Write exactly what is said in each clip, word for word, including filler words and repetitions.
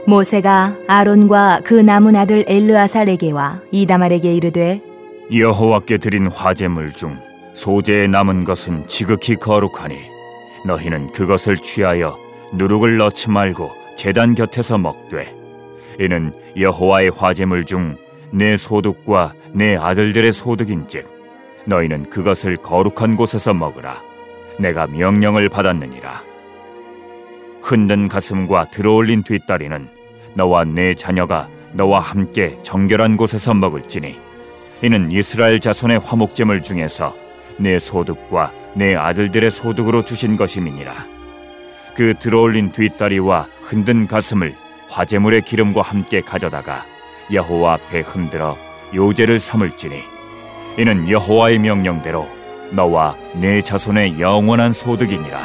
모세가 아론과 그 남은 아들 엘르아살에게와 이다말에게 이르되 여호와께 드린 화제물 중 소재에 남은 것은 지극히 거룩하니 너희는 그것을 취하여 누룩을 넣지 말고 제단 곁에서 먹되 이는 여호와의 화제물 중 내 소득과 내 아들들의 소득인즉 너희는 그것을 거룩한 곳에서 먹으라. 내가 명령을 받았느니라. 흔든 가슴과 들어올린 뒷다리는 너와 내 자녀가 너와 함께 정결한 곳에서 먹을지니 이는 이스라엘 자손의 화목제물 중에서 내 소득과 내 아들들의 소득으로 주신 것임이니라. 그 들어올린 뒷다리와 흔든 가슴을 화제물의 기름과 함께 가져다가 여호와 앞에 흔들어 요제를 삼을지니 이는 여호와의 명령대로 너와 내 자손의 영원한 소득이니라.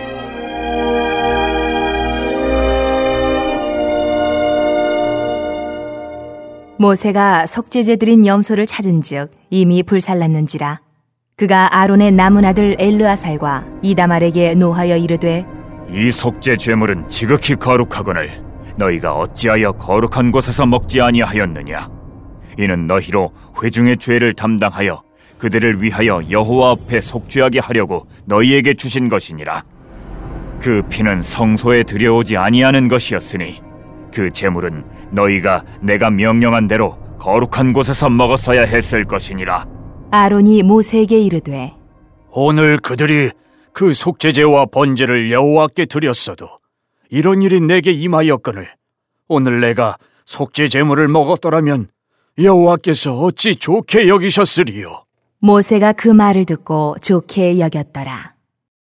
모세가 속죄제 드린 염소를 찾은즉 이미 불살랐는지라. 그가 아론의 남은 아들 엘르아살과 이다말에게 노하여 이르되 이 속죄 제물은 지극히 거룩하거늘 너희가 어찌하여 거룩한 곳에서 먹지 아니하였느냐? 이는 너희로 회중의 죄를 담당하여 그들을 위하여 여호와 앞에 속죄하게 하려고 너희에게 주신 것이니라. 그 피는 성소에 들여오지 아니하는 것이었으니 그 제물은 너희가 내가 명령한 대로 거룩한 곳에서 먹었어야 했을 것이니라. 아론이 모세에게 이르되 오늘 그들이 그 속죄제와 번제를 여호와께 드렸어도 이런 일이 내게 임하였거늘 오늘 내가 속죄 제물을 먹었더라면 여호와께서 어찌 좋게 여기셨으리요. 모세가 그 말을 듣고 좋게 여겼더라.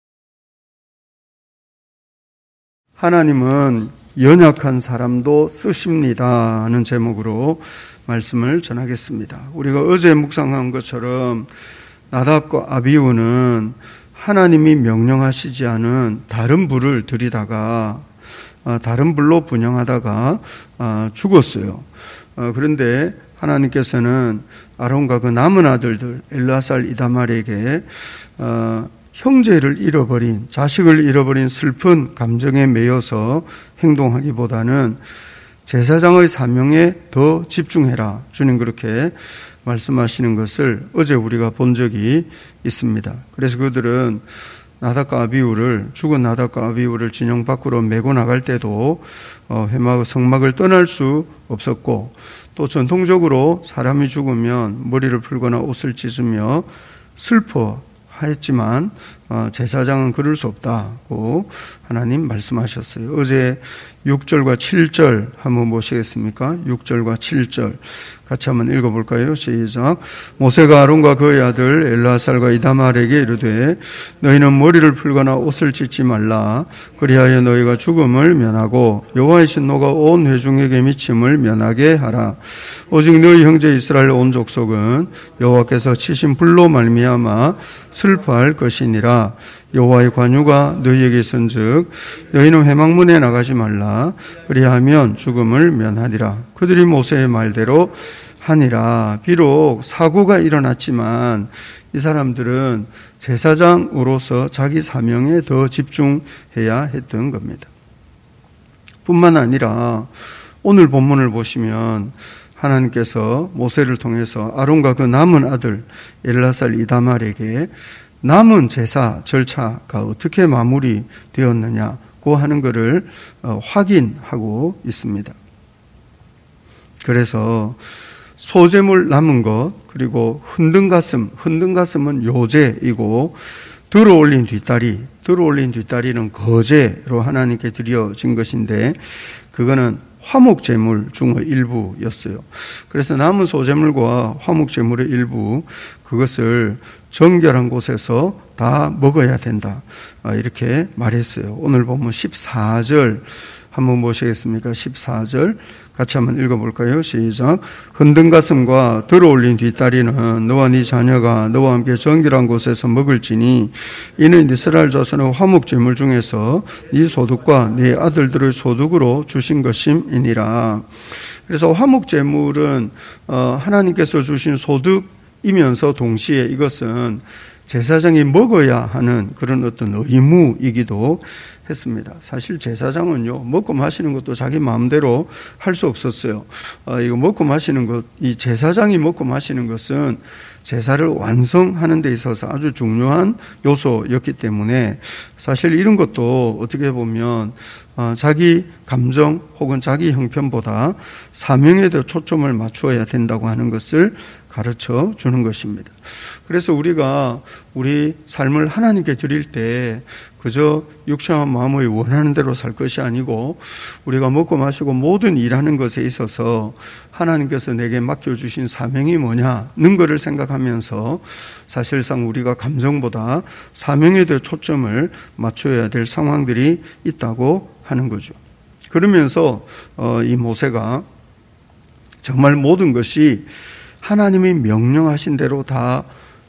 하나님은 연약한 사람도 쓰십니다 하는 제목으로 말씀을 전하겠습니다. 우리가 어제 묵상한 것처럼 나답과 아비후는 하나님이 명령하시지 않은 다른 불을 들이다가 다른 불로 분향하다가 죽었어요. 그런데 하나님께서는 아론과 그 남은 아들들 엘르아살 이다말에게 형제를 잃어버린, 자식을 잃어버린 슬픈 감정에 매여서 행동하기보다는 제사장의 사명에 더 집중해라. 주님 그렇게 말씀하시는 것을 어제 우리가 본 적이 있습니다. 그래서 그들은 나답과 아비후를, 죽은 나답과 아비후를 진영 밖으로 메고 나갈 때도 회막, 성막을 떠날 수 없었고, 또 전통적으로 사람이 죽으면 머리를 풀거나 옷을 찢으며 슬퍼했지만 제사장은 그럴 수 없다고 하나님 말씀하셨어요. 어제 육 절과 칠 절 한번 보시겠습니까? 육 절과 칠 절 같이 한번 읽어볼까요? 시작. 모세가 아론과 그의 아들 엘르아살과 이다말에게 이르되 너희는 머리를 풀거나 옷을 찢지 말라. 그리하여 너희가 죽음을 면하고 여호와의 진노가 온 회중에게 미침을 면하게 하라. 오직 너희 형제 이스라엘 온 족속은 여호와께서 치신 불로 말미암아 슬퍼할 것이니라. 여호와의 관유가 너희에게 있은즉 너희는 회막문에 나가지 말라. 그리하면 죽음을 면하리라. 그들이 모세의 말대로 하니라. 비록 사고가 일어났지만 이 사람들은 제사장으로서 자기 사명에 더 집중해야 했던 겁니다. 뿐만 아니라 오늘 본문을 보시면 하나님께서 모세를 통해서 아론과 그 남은 아들 엘르아살 이다말에게 남은 제사 절차가 어떻게 마무리되었느냐고 하는 것을 확인하고 있습니다. 그래서 소제물 남은 것, 그리고 흔든 가슴, 흔든 가슴은 요제이고 들어올린 뒷다리, 들어올린 뒷다리는 거제로 하나님께 드려진 것인데 그거는 화목제물 중의 일부였어요. 그래서 남은 소제물과 화목제물의 일부, 그것을 정결한 곳에서 다 먹어야 된다, 이렇게 말했어요. 오늘 보면 십사 절 한번 보시겠습니까? 십사 절 같이 한번 읽어볼까요? 시작. 흔든 가슴과 들어올린 뒷다리는 너와 네 자녀가 너와 함께 정결한 곳에서 먹을지니 이는 이스라엘 자손의 화목제물 중에서 네 소득과 네 아들들의 소득으로 주신 것임이니라. 그래서 화목제물은 하나님께서 주신 소득이면서 동시에 이것은 제사장이 먹어야 하는 그런 어떤 의무이기도 했습니다. 사실 제사장은요, 먹고 마시는 것도 자기 마음대로 할 수 없었어요. 어, 이거 먹고 마시는 것, 이 제사장이 먹고 마시는 것은 제사를 완성하는 데 있어서 아주 중요한 요소였기 때문에 사실 이런 것도 어떻게 보면 어, 자기 감정 혹은 자기 형편보다 사명에 더 초점을 맞추어야 된다고 하는 것을 가르쳐 주는 것입니다. 그래서 우리가 우리 삶을 하나님께 드릴 때 그저 육체와 마음의 원하는 대로 살 것이 아니고 우리가 먹고 마시고 모든 일하는 것에 있어서 하나님께서 내게 맡겨주신 사명이 뭐냐는 것을 생각하면서 사실상 우리가 감정보다 사명에 더 초점을 맞춰야 될 상황들이 있다고 하는 거죠. 그러면서 이 모세가 정말 모든 것이 하나님이 명령하신 대로 다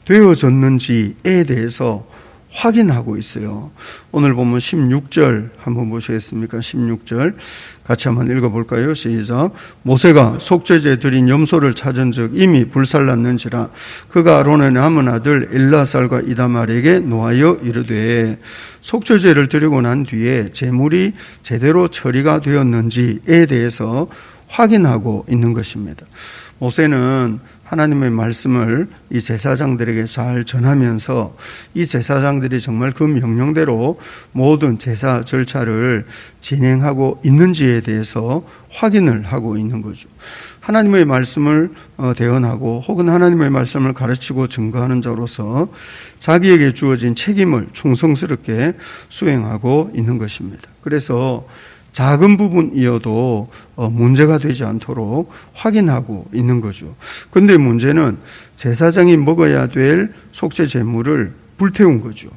되어졌는지에 대해서 확인하고 있어요. 오늘 보면 십육 절 한번 보시겠습니까? 십육 절 같이 한번 읽어볼까요? 시작. 모세가 속죄제 드린 염소를 찾은 즉 이미 불살랐는지라 그가 아론의 남은 아들 엘르아살과 이다말에게 노하여 이르되 속죄제를 드리고 난 뒤에 제물이 제대로 처리가 되었는지에 대해서 확인하고 있는 것입니다. 모세는 하나님의 말씀을 이 제사장들에게 잘 전하면서 이 제사장들이 정말 그 명령대로 모든 제사 절차를 진행하고 있는지에 대해서 확인을 하고 있는 거죠. 하나님의 말씀을 대언하고 혹은 하나님의 말씀을 가르치고 증거하는 자로서 자기에게 주어진 책임을 충성스럽게 수행하고 있는 것입니다. 그래서 작은 부분이어도 문제가 되지 않도록 확인하고 있는 거죠. 그런데 문제는 제사장이 먹어야 될 속죄 제물을 불태운 거죠.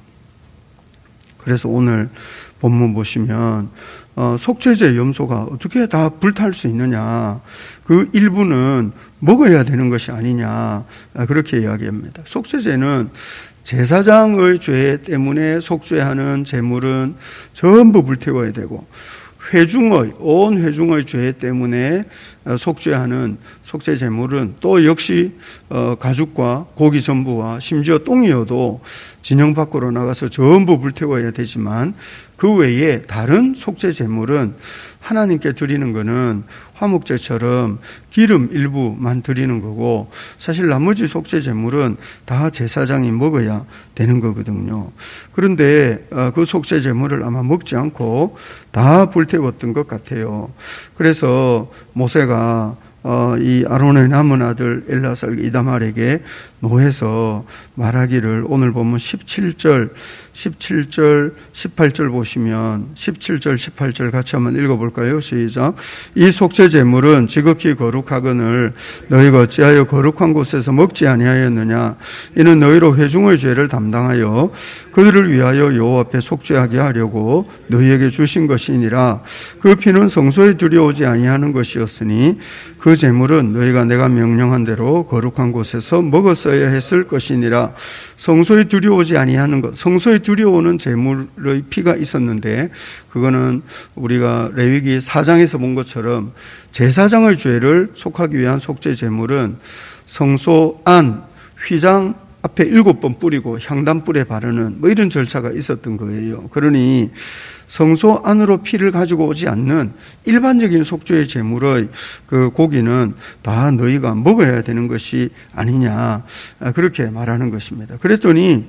그래서 오늘 본문 보시면 속죄제 염소가 어떻게 다 불탈 수 있느냐, 그 일부는 먹어야 되는 것이 아니냐, 그렇게 이야기합니다. 속죄제는 제사장의 죄 때문에 속죄하는 제물은 전부 불태워야 되고 회중의 온 회중의 죄 때문에 속죄하는 속죄 제물은 또 역시 가죽과 고기 전부와 심지어 똥이어도 진영 밖으로 나가서 전부 불태워야 되지만 그 외에 다른 속죄 제물은 하나님께 드리는 것은 화목제처럼 기름 일부만 드리는 거고 사실 나머지 속죄 제물은 다 제사장이 먹어야 되는 거거든요. 그런데 그 속죄 제물을 아마 먹지 않고 다 불태웠던 것 같아요. 그래서 모세가 어, 이 아론의 남은 아들 엘르아살 이다말에게 노해서 말하기를 오늘 보면 십칠 절, 십칠 절, 십팔 절 보시면 십칠 절, 십팔 절 같이 한번 읽어볼까요? 시작. 이 속죄 제물은 지극히 거룩하거늘 너희가 어찌하여 거룩한 곳에서 먹지 아니하였느냐? 이는 너희로 회중의 죄를 담당하여 그들을 위하여 여호와 앞에 속죄하게 하려고 너희에게 주신 것이니라. 그 피는 성소에 들여오지 아니하는 것이었으니 그 제물은 너희가 내가 명령한 대로 거룩한 곳에서 먹었어야 했을 것이니라. 성소에 들여오지 아니하는 것, 성소에 들여오는 제물의 피가 있었는데 그거는 우리가 레위기 사 장에서 본 것처럼 제사장의 죄를 속하기 위한 속죄 제물은 성소 안 휘장 앞에 일곱 번 뿌리고 향단불에 바르는 뭐 이런 절차가 있었던 거예요. 그러니 성소 안으로 피를 가지고 오지 않는 일반적인 속죄의 제물의 그 고기는 다 너희가 먹어야 되는 것이 아니냐, 그렇게 말하는 것입니다. 그랬더니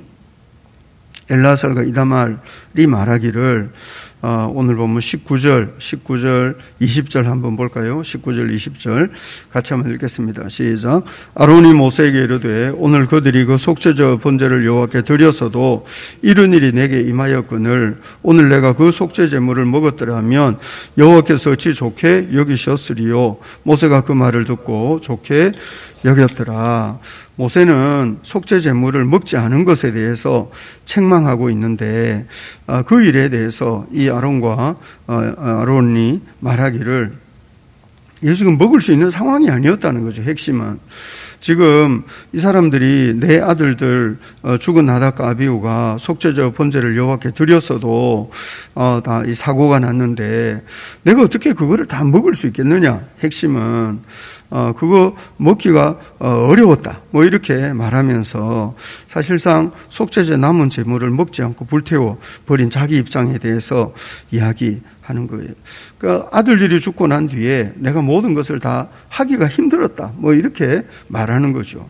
엘르아살과 이다말이 말하기를 어, 오늘 보면 십구 절, 십구 절, 이십 절 한번 볼까요? 십구 절, 이십 절 같이 한번 읽겠습니다. 시작. 아론이 모세에게 이르되 오늘 그들이 그 속죄제 번제를 여호와께 드렸어도 이런 일이 내게 임하였거늘 오늘 내가 그 속죄 제물을 먹었더라면 여호와께서 어찌 좋게 여기셨으리요. 모세가 그 말을 듣고 좋게 여겼더라. 모세는 속죄 제물을 먹지 않은 것에 대해서 책망하고 있는데 그 일에 대해서 이 아론과 아론이 말하기를 이게 지금 먹을 수 있는 상황이 아니었다는 거죠. 핵심은 지금 이 사람들이 내 아들들 죽은 나답과 아비후가 속죄제와 번제를 여호와께 드렸어도 어, 다 이 사고가 났는데 내가 어떻게 그거를 다 먹을 수 있겠느냐? 핵심은 어, 그거 먹기가 어, 어려웠다. 뭐 이렇게 말하면서 사실상 속죄제 남은 재물을 먹지 않고 불태워 버린 자기 입장에 대해서 이야기하는 거예요. 그러니까 아들들이 죽고 난 뒤에 내가 모든 것을 다 하기가 힘들었다. 뭐 이렇게 말하는 거죠.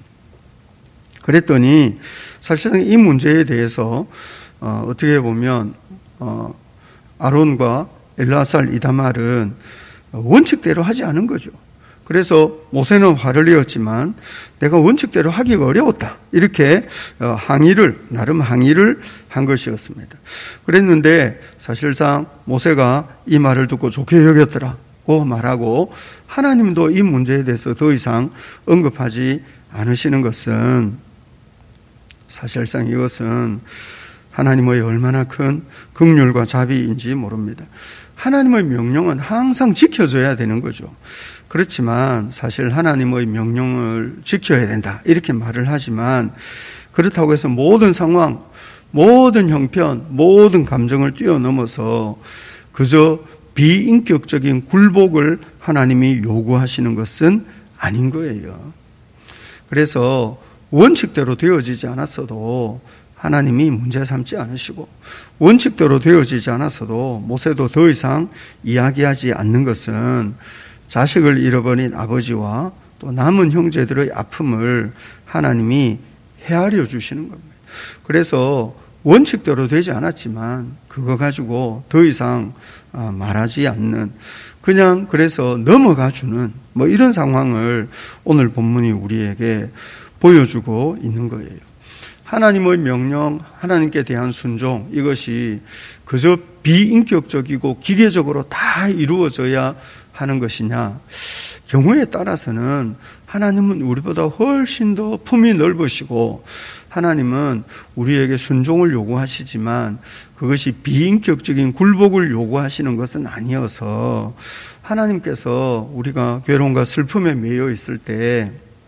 그랬더니 사실상 이 문제에 대해서 어, 어떻게 보면 어, 아론과 엘르아살 이다말은 원칙대로 하지 않은 거죠. 그래서 모세는 화를 내었지만 내가 원칙대로 하기가 어려웠다. 이렇게 항의를, 나름 항의를 한 것이었습니다. 그랬는데 사실상 모세가 이 말을 듣고 좋게 여겼더라고 말하고 하나님도 이 문제에 대해서 더 이상 언급하지 않으시는 것은 사실상 이것은 하나님의 얼마나 큰 긍휼과 자비인지 모릅니다. 하나님의 명령은 항상 지켜져야 되는 거죠. 그렇지만 사실 하나님의 명령을 지켜야 된다 이렇게 말을 하지만 그렇다고 해서 모든 상황, 모든 형편, 모든 감정을 뛰어넘어서 그저 비인격적인 굴복을 하나님이 요구하시는 것은 아닌 거예요. 그래서 원칙대로 되어지지 않았어도 하나님이 문제 삼지 않으시고 원칙대로 되어지지 않았어도 모세도 더 이상 이야기하지 않는 것은 자식을 잃어버린 아버지와 또 남은 형제들의 아픔을 하나님이 헤아려 주시는 겁니다. 그래서 원칙대로 되지 않았지만 그거 가지고 더 이상 말하지 않는 그냥 그래서 넘어가 주는 뭐 이런 상황을 오늘 본문이 우리에게 보여주고 있는 거예요. 하나님의 명령, 하나님께 대한 순종 이것이 그저 비인격적이고 기계적으로 다 이루어져야 하는 것이냐? 경우에 따라서는 하나님은 우리보다 훨씬 더 품이 넓으시고 하나님은 우리에게 순종을 요구하시지만 그것이 비인격적인 굴복을 요구하시는 것은 아니어서 하나님께서 우리가 괴로움과 슬픔에 매여 있을 때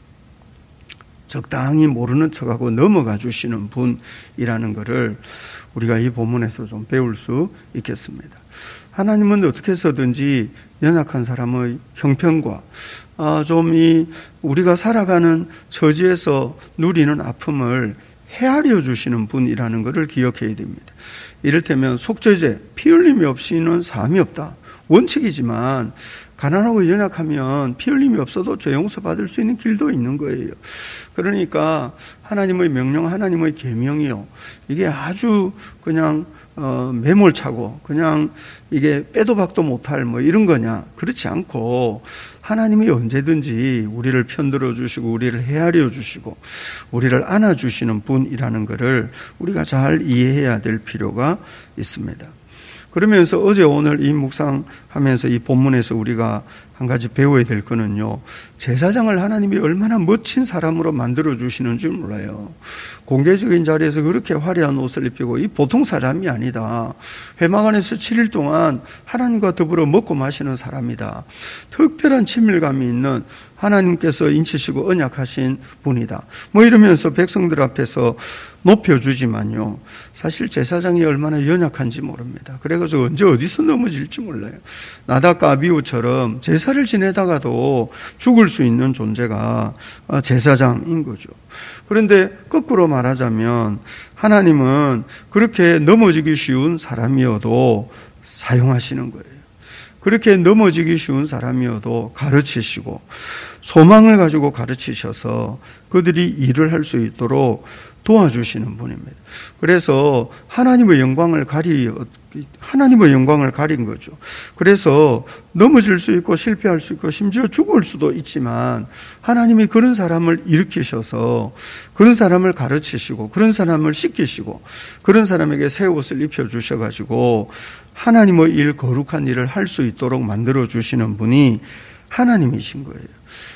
적당히 모르는 척하고 넘어가 주시는 분이라는 것을 우리가 이 본문에서 좀 배울 수 있겠습니다. 하나님은 어떻게 해서든지 연약한 사람의 형편과 아, 좀 이 우리가 살아가는 처지에서 누리는 아픔을 헤아려 주시는 분이라는 것을 기억해야 됩니다. 이를테면 속죄제, 피 흘림이 없이는 사함이 없다. 원칙이지만 가난하고 연약하면 피 흘림이 없어도 죄 용서받을 수 있는 길도 있는 거예요. 그러니까 하나님의 명령, 하나님의 계명이요. 이게 아주 그냥 어, 매몰차고 그냥 이게 빼도 박도 못할 뭐 이런 거냐. 그렇지 않고 하나님이 언제든지 우리를 편들어 주시고 우리를 헤아려 주시고 우리를 안아주시는 분이라는 것을 우리가 잘 이해해야 될 필요가 있습니다. 그러면서 어제 오늘 이 묵상하면서 이 본문에서 우리가 한 가지 배워야 될 거는요. 제사장을 하나님이 얼마나 멋진 사람으로 만들어 주시는 줄 몰라요. 공개적인 자리에서 그렇게 화려한 옷을 입히고 이 보통 사람이 아니다. 회막 안에서 칠 일 동안 하나님과 더불어 먹고 마시는 사람이다. 특별한 친밀감이 있는 하나님께서 인치시고 언약하신 분이다. 뭐 이러면서 백성들 앞에서 높여주지만요. 사실 제사장이 얼마나 연약한지 모릅니다. 그래가지고 언제 어디서 넘어질지 몰라요. 나답과 아비후처럼 제사를 지내다가도 죽을 수 있는 존재가 제사장인 거죠. 그런데 거꾸로 말하자면 하나님은 그렇게 넘어지기 쉬운 사람이어도 사용하시는 거예요. 그렇게 넘어지기 쉬운 사람이어도 가르치시고 소망을 가지고 가르치셔서 그들이 일을 할 수 있도록 도와주시는 분입니다. 그래서 하나님의 영광을 가리, 하나님의 영광을 가린 거죠. 그래서 넘어질 수 있고 실패할 수 있고 심지어 죽을 수도 있지만 하나님이 그런 사람을 일으키셔서 그런 사람을 가르치시고 그런 사람을 씻기시고 그런 사람에게 새 옷을 입혀주셔가지고 하나님의 일, 거룩한 일을 할 수 있도록 만들어주시는 분이 하나님이신 거예요.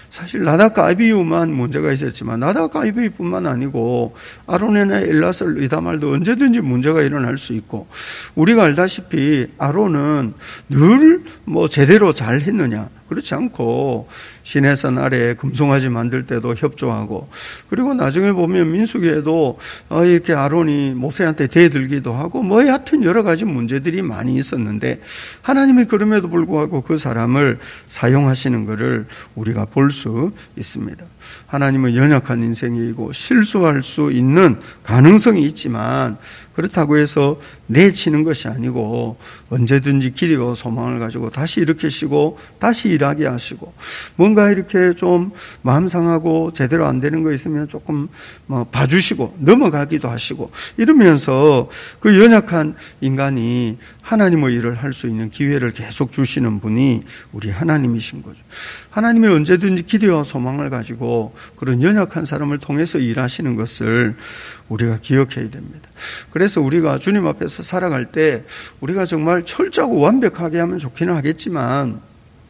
사실 나답과 아비후만 문제가 있었지만 나답과 아비후뿐만 아니고 아론이나 엘라살, 이다말도 언제든지 문제가 일어날 수 있고, 우리가 알다시피 아론은 늘 뭐 제대로 잘 했느냐? 그렇지 않고 시내산 아래 금송아지 만들 때도 협조하고, 그리고 나중에 보면 민수기에도 이렇게 아론이 모세한테 대들기도 하고 뭐 하여튼 여러 가지 문제들이 많이 있었는데, 하나님이 그럼에도 불구하고 그 사람을 사용하시는 것을 우리가 볼 수 있습니다. 하나님은 연약한 인생이고 실수할 수 있는 가능성이 있지만, 그렇다고 해서 내치는 것이 아니고 언제든지 기대와 소망을 가지고 다시 일으키시고 다시 일하게 하시고, 뭔가 이렇게 좀 마음 상하고 제대로 안 되는 거 있으면 조금 뭐 봐주시고 넘어가기도 하시고, 이러면서 그 연약한 인간이 하나님의 일을 할 수 있는 기회를 계속 주시는 분이 우리 하나님이신 거죠. 하나님이 언제든지 기대와 소망을 가지고 그런 연약한 사람을 통해서 일하시는 것을 우리가 기억해야 됩니다. 그래서 우리가 주님 앞에서 살아갈 때 우리가 정말 철저하고 완벽하게 하면 좋기는 하겠지만,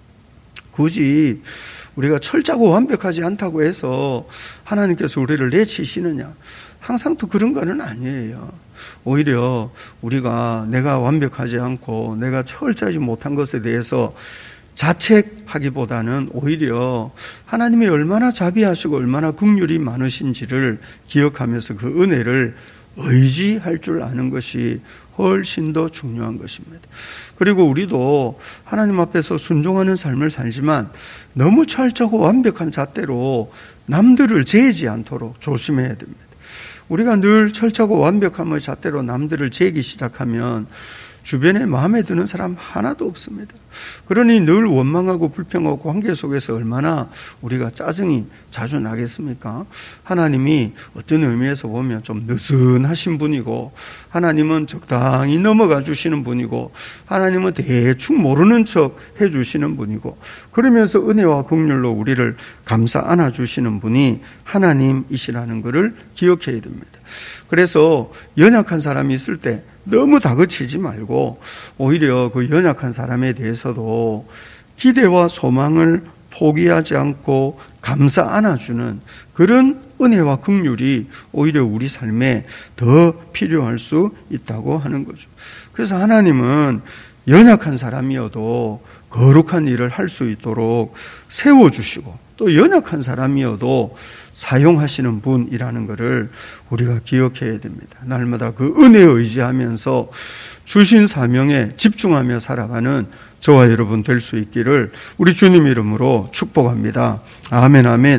굳이 우리가 철저하고 완벽하지 않다고 해서 하나님께서 우리를 내치시느냐? 항상 또 그런 거는 아니에요. 오히려 우리가 내가 완벽하지 않고 내가 철저하지 못한 것에 대해서 자책하기보다는 오히려 하나님이 얼마나 자비하시고 얼마나 긍휼이 많으신지를 기억하면서 그 은혜를 의지할 줄 아는 것이 훨씬 더 중요한 것입니다. 그리고 우리도 하나님 앞에서 순종하는 삶을 살지만 너무 철저하고 완벽한 잣대로 남들을 재지 않도록 조심해야 됩니다. 우리가 늘 철저하고 완벽함의 잣대로 남들을 재기 시작하면 주변에 마음에 드는 사람 하나도 없습니다. 그러니 늘 원망하고 불평하고 관계 속에서 얼마나 우리가 짜증이 자주 나겠습니까? 하나님이 어떤 의미에서 보면 좀 느슨하신 분이고, 하나님은 적당히 넘어가 주시는 분이고, 하나님은 대충 모르는 척 해주시는 분이고, 그러면서 은혜와 긍휼로 우리를 감싸 안아주시는 분이 하나님이시라는 것을 기억해야 됩니다. 그래서 연약한 사람이 있을 때 너무 다그치지 말고 오히려 그 연약한 사람에 대해서도 기대와 소망을 포기하지 않고 감싸 안아주는 그런 은혜와 긍휼이 오히려 우리 삶에 더 필요할 수 있다고 하는 거죠. 그래서 하나님은 연약한 사람이어도 거룩한 일을 할 수 있도록 세워주시고, 또 연약한 사람이어도 사용하시는 분이라는 것을 우리가 기억해야 됩니다. 날마다 그 은혜에 의지하면서 주신 사명에 집중하며 살아가는 저와 여러분 될 수 있기를 우리 주님 이름으로 축복합니다. 아멘, 아멘.